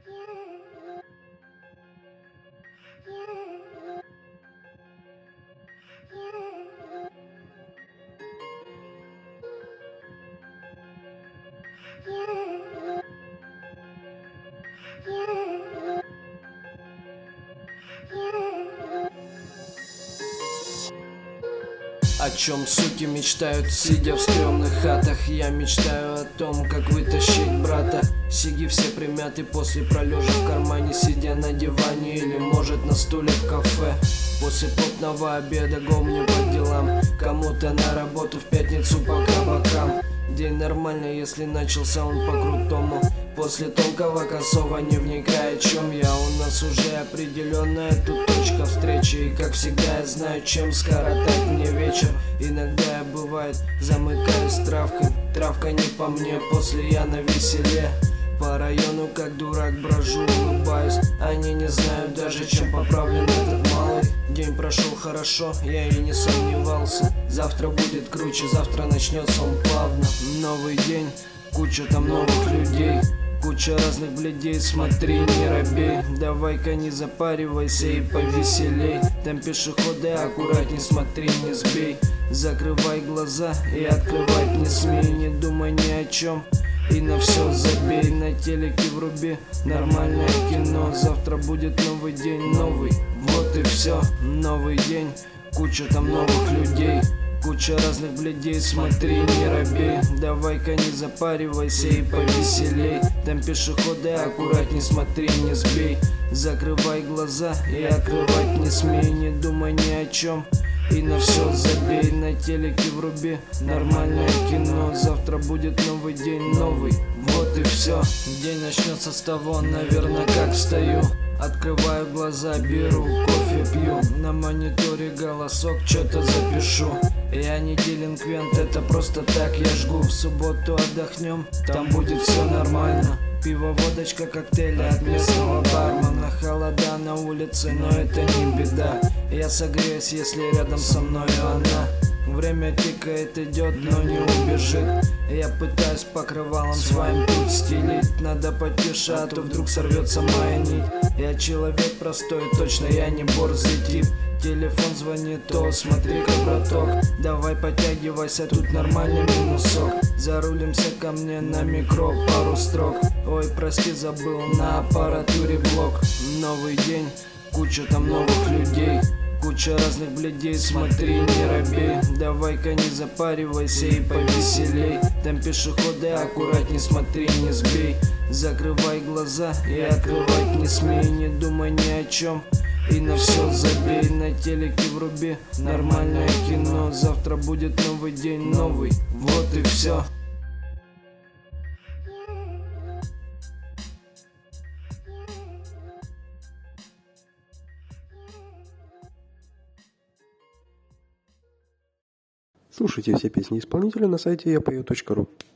О чем суки мечтают, сидя в стрёмных хатах? Я мечтаю о том, как вытащить брата. Сиги все примяты после пролежа в кармане, сидя на диване или может на стуле в кафе. После плотного обеда гомни по делам, кому-то на работу в пятницу по кабакам. День нормальный, если начался он по-крутому. После тонкого косого, не вникая, о чем я. У нас уже определенная тут точка встречи. И как всегда я знаю, чем скоротать мне вечер. Иногда я, бывает, замыкаюсь травкой. Травка не по мне, после я на веселе. По району как дурак брожу, улыбаюсь. Они не знают даже, чем поправлен этот малый. День прошел хорошо, я и не сомневался. Завтра будет круче, завтра начнется он плавно. Новый день, куча там новых людей, куча разных бледей, смотри, не робей. Давай-ка не запаривайся и повеселей. Там пешеходы, аккуратней смотри, не сбей. Закрывай глаза и открывать не смей. Не думай ни о чем и на все забей. На телеке вруби нормальное кино. Завтра будет новый день, новый, вот и все. Новый день, куча там новых людей, куча разных бледей, смотри, не робей. Давай-ка не запаривайся и повеселей. Там пешеходы, аккуратней смотри, не сбей. Закрывай глаза и открывать не смей. Не думай ни о чем и на все забей. На телеке вруби нормальное кино. Завтра будет новый день, новый, вот и все. День начнется с того, наверное, как встаю. Открываю глаза, беру кофе, пью. На мониторе голосок, что-то запишу. Я не делинквент, это просто так я жгу. В субботу отдохнем, там будет все нормально. Пиво, водочка, коктейли от местного бармена. Холода на улице, но это не беда. Я согреюсь, если рядом со мной она. Время тикает, идет, но не убежит. Я пытаюсь покрывалом своим тут стелить. Надо потише, а то вдруг сорвется моя нить. Я человек простой, точно я не борзый тип. Телефон звонит, то смотри-ка, браток. Давай подтягивайся, тут нормальный минусок. Зарулимся ко мне на микро, пару строк. Ой, прости, забыл на аппаратуре блок. Новый день, куча там новых людей, куча разных бледей, смотри, не робей. Давай-ка не запаривайся и повеселей. Там пешеходы, аккуратней смотри, не сбей. Закрывай глаза и открывать не смей. Не думай ни о чем и на все забей. На телеке вруби нормальное кино. Завтра будет новый день, новый, вот и все. Слушайте все песни исполнителя на сайте yapeo.ru.